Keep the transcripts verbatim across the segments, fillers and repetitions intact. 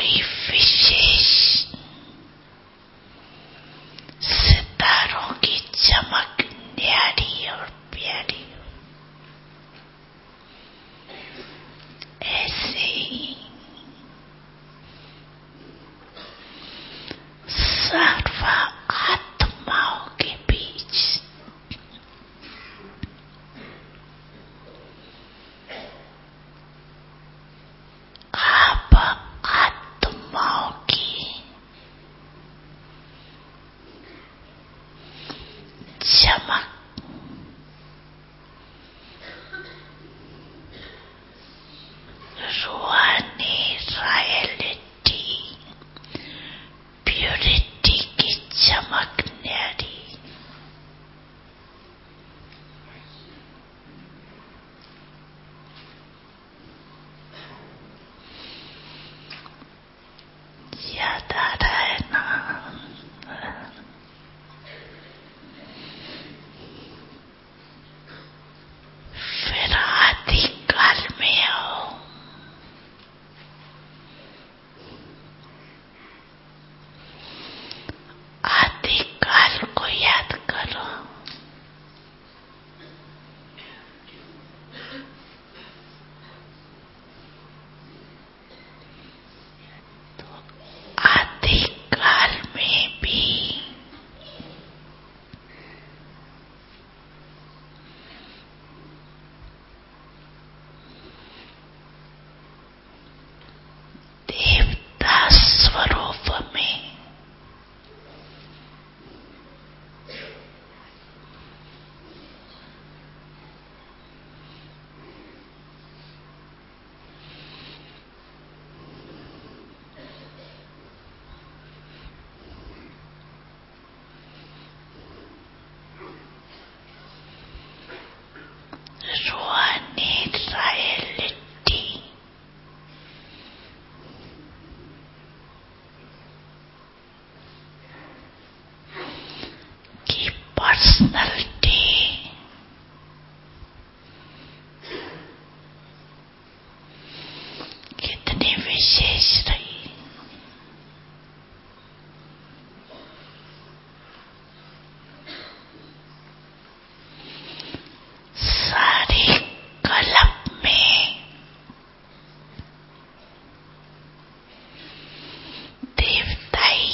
कोई विशेष सितारों की चमक न्यारी और प्यारी हो, ऐसे ही सर्व आत्माओं के बीच आप आत्माओं की चमक, रूहानी रॉयल्टी, प्योरिटी की चमक न्यारी, याद आ रहा है ना? फिर आदि काल में आओ, आदि काल को याद करो। तो आदि काल में भी देवता स्वरूप में रूहानी रॉयल्टी की पर्सनैलिटी कितनी विशेष रही। सारे कलप में देवताई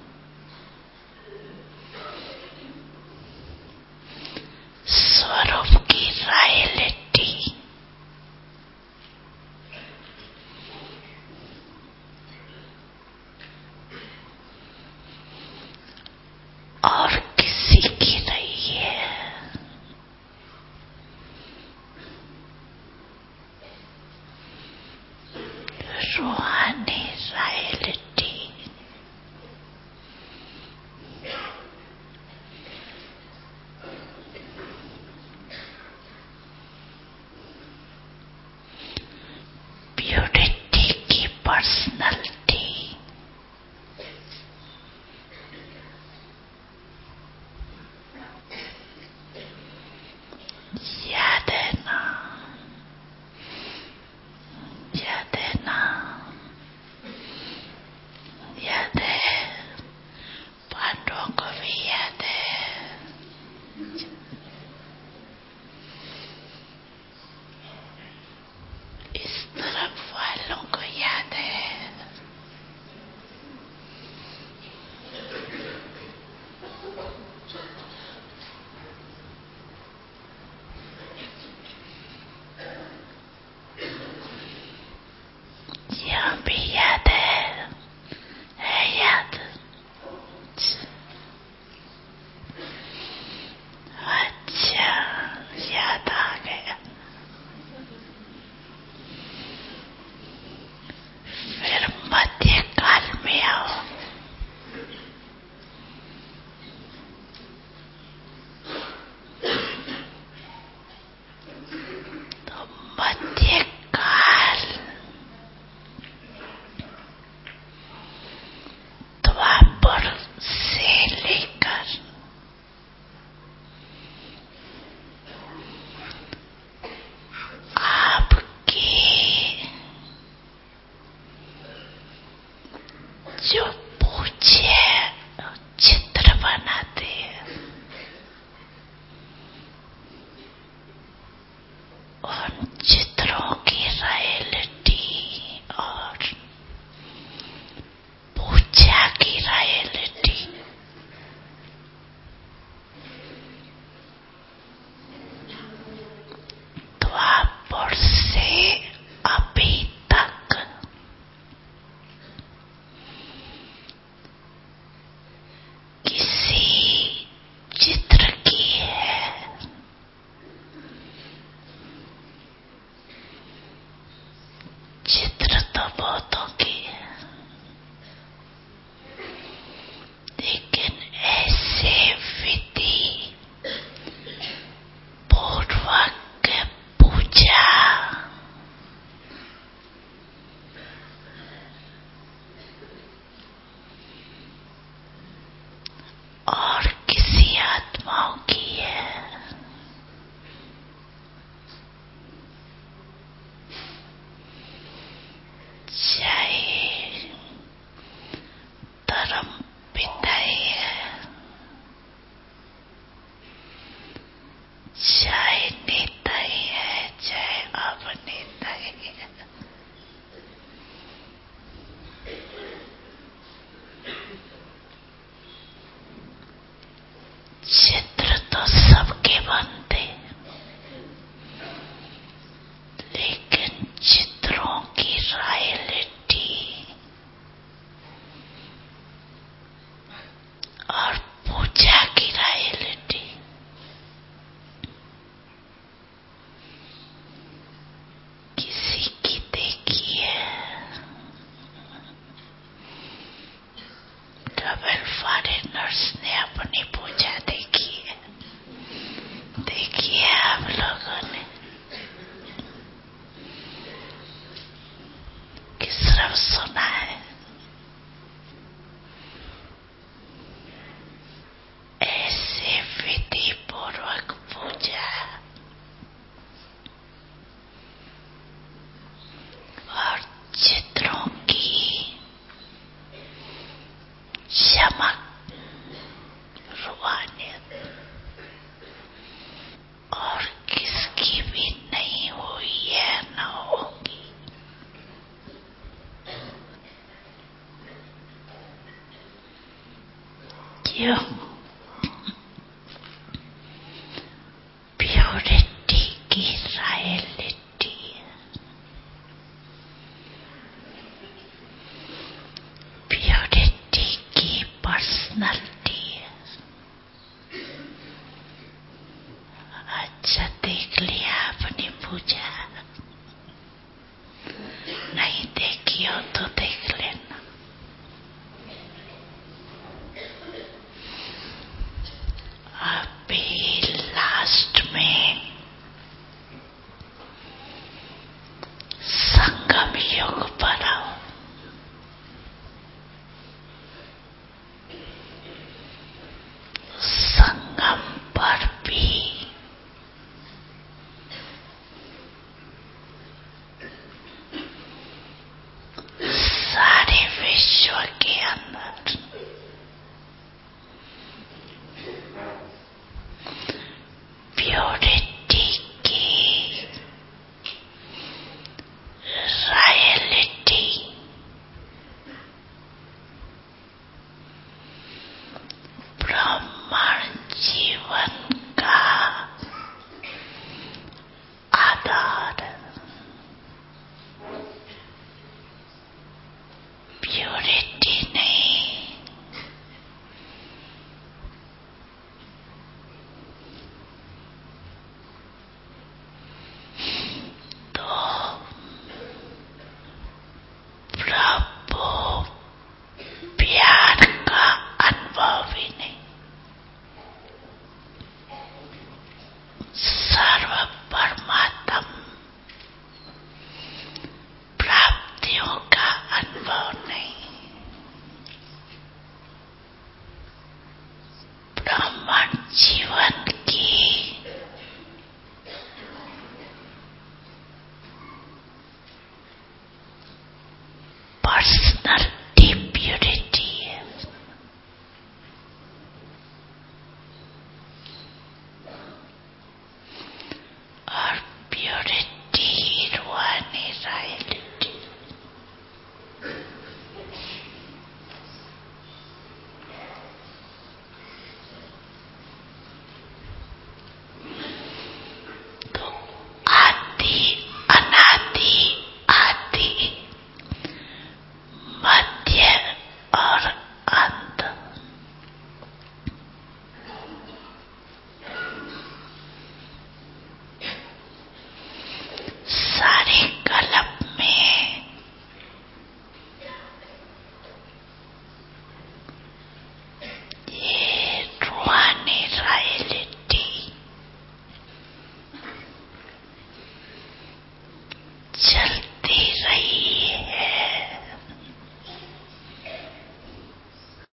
स्वरूप की रॉयल्टी और किसी की नहीं है। रूहानी रॉयल्टी प्योरिटी की पर्सनैलिटी याद है ना? याद है ना? जो पूछे चित्र बनाते हैं, उन चित्रों की रियलिटी और पूजा की रियलिटी द्वापर से अभी तक किसी चित्र की है। चित्र तो बहुतों की है, लेकिन ऐसे विधि पूर्वक पूजा और किसी आत्माओं की है। चाहे धर्म पिता ही है, चाहे नेता ही है, चाहे अभिनेता ही है, चित्र तो सबके बनते, लेकिन चित्रों की रियलिटी और पूजा की रियलिटी किसी की देखी है। डबल फॉरेनर्स ने अपनी पूजा देखी है, देखिए आप लोगों ने कि सिर्फ सुना है। ऐसे विधि पूर्वक पूजा और चित्रों की चमक, रूहानियत और किसकी भी नहीं हुई है, न होगी। क्यों?